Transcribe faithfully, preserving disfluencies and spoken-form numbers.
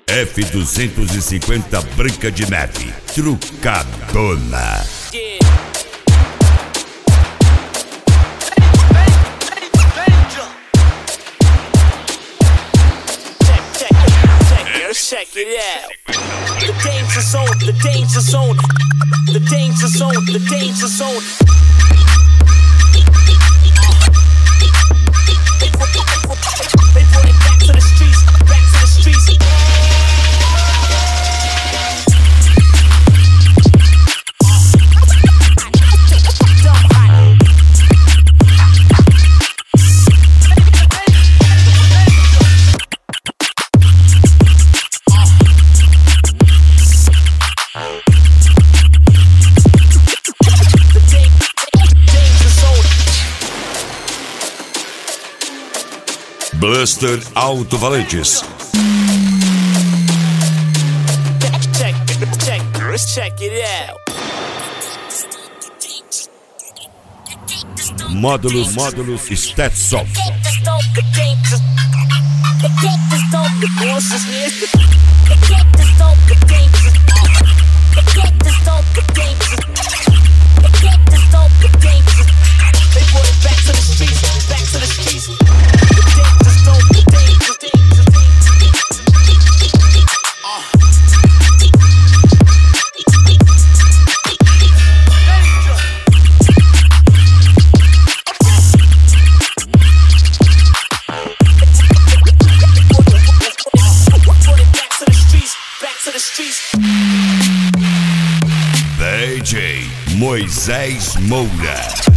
F duzentos e cinquenta Branca de Neve, trucadona. Yeah. Check it out. The danger zone, the danger zone, the danger zone, the danger zone. They brought it back to the streets, back to the streets. Buster Alto-Valentes. Check, check, check it out. Módulos, módulos Stetson. D J Moisés Moura.